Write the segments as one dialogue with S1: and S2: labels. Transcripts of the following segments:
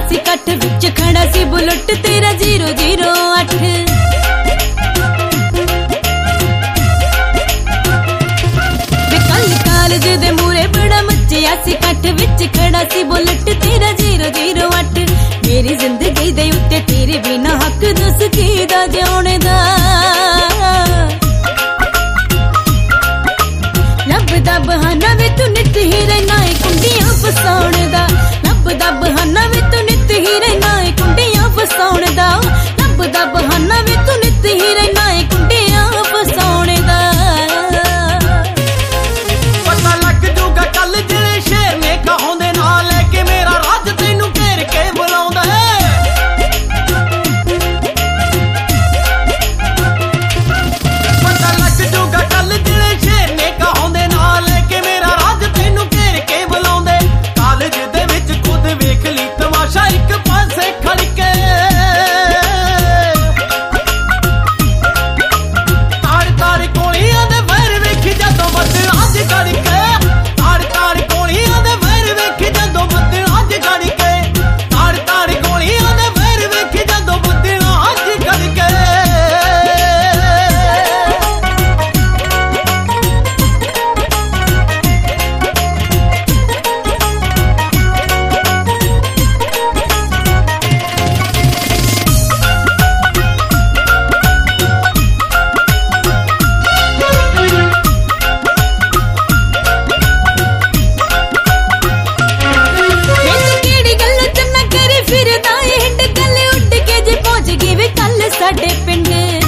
S1: ਸੀ ਕੱਠ ਵਿੱਚ ਖੜਾ ਸੀ ਬੁਲਟ ਤੇਰਾ 008 ਕਾਲਜ ਦੇ ਮੂਰੇ ਬੜਾ ਮੱਚਿਆ ਸੀ ਕੱਠ ਵਿੱਚ ਖੜਾ ਸੀ ਬੁਲਟ ਤੇਰਾ 008 ਮੇਰੀ ਜ਼ਿੰਦਗੀ ਦੇ ਉੱਤੇ ਤੇਰੇ ਬਿਨਾ ਹੱਕ ਦੱਸ ਕਿਹਦਾ ਜਿਉਣ ਦਾ ਲੱਭਦਾ ਬਹਾਨਾ ਵੇ ਤੂੰ ਨਿੱਤ ਹੀ ਰਹਿਣਾ ਏ ਕੁੰਡੀਆਂ ਫਸਾਉਣ ਦਾ ਲੱਭਦਾ ਬਹਾਨਾ ਵੇ ਤੂੰ ਨਿੱਤ ਹੀ ਰਹਿਣਾ ਏ ਕੁੰਡੀਆਂ ਫਸਾਉਣ ਦਾ ਲੱਭਦਾ ਬਹਾਨਾ ਵੇ ਤੂੰ ਨਿੱਤ ਹੀ ਰਹਿਣਾ ਏ ਕੁੰਡੀਆਂ ਫਸਾਉਣ ਦਾ ਸਾਡੇ ਪਿੰਡ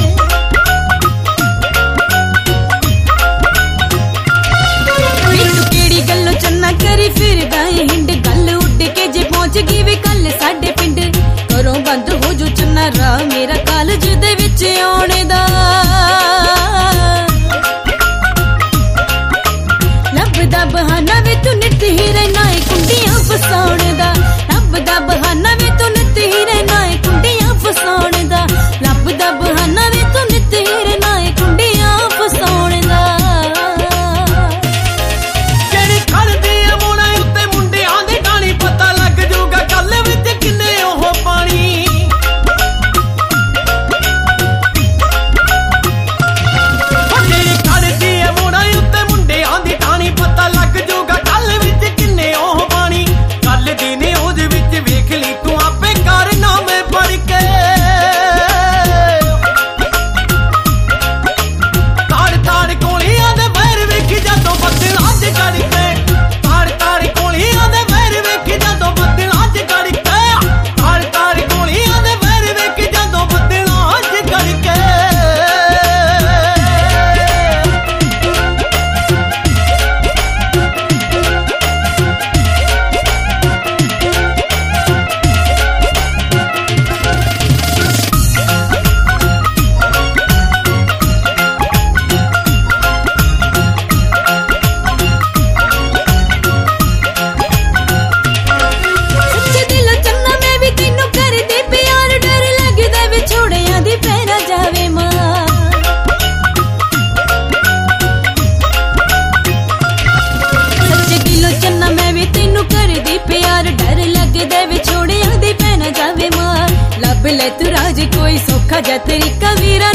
S1: ਮੈਨੂੰ ਕਿਹੜੀ ਗੱਲੋਂ ਚੰਨਾ ਕਰੀ ਫਿਰਦਾ ਏ ਹਿੰਡ ਗੱਲ ਉੱਡ ਕੇ ਜੇ ਪਹੁੰਚ ਗਈ ਵੇ ਕੱਲ ਸਾਡੇ ਪਿੰਡ ਘਰੋਂ ਬੰਦ ਹੋ ਜੋ ਚੰਨਾ ਰਾਹ ਮੇਰਾ ਕਾਲਜ ਦੇ ਵਿੱਚ ਆਉਣ ਦਾ ਲੱਭਦਾ ਬਹਾਨਾ ਵੇ ਤੂੰ ਨਿੱਤ ਹੀ ਰਹਿਣਾ ਏ ਕੁੰਡੀਆਂ ਫਸਾਉਣ ਦਾ ਲੱਭਦਾ ਬਹਾਨਾ ਵੇ ਤੂੰ ਨਿੱਤ ਹੀ ਰਹਿਣਾ ਏ ਕੁੰਡੀਆਂ ਫਸਾਉਣ ਦਾ ਲੱਭਦਾ ਬਹਾਨਾ ਵੇ ਤੂੰ ਨਿੱਤ ਹੀ ਰਹਿਣਾ ਏ ਕੁੰਡੀਆਂ ਫਸਾਉਣ ਦਾ
S2: ਜਿਹੜੀ ਖੜਦੀ ਆ ਮੋਣਾ ਉੱਤੇ ਮੁੰਡਿਆਂ ਦੇ ਢਾਣੀ ਪਤਾ ਲੱਗ ਜੂਗਾ ਗੱਲ ਵਿੱਚ ਕਿੰਨੇ ਉਹ ਪਾਣੀ ਜਿਹੜੀ ਖੜਦੀ ਆ ਮੋਣਾ ਉੱਤੇ ਮੁੰਡਿਆਂ ਦੀ ਢਾਣੀ ਪਤਾ ਲੱਗ ਜੂਗਾ ਗੱਲ ਵਿੱਚ ਕਿੰਨੇ ਉਹ ਪਾਣੀ ਗੱਲ ਦੀ ਨਿਊਜ਼ ਵਿੱਚ ਵੇਖ ਲਈ ਤੂੰ ਆਪੇ ਕਾਰਨਾਮੇ ਪੜ ਕੇ
S1: ਲੈ ਤੂੰ ਰਾਜ ਕੋਈ ਸੌਖਾ ਜਾ ਤਰੀਕਾ ਵੀਰਾ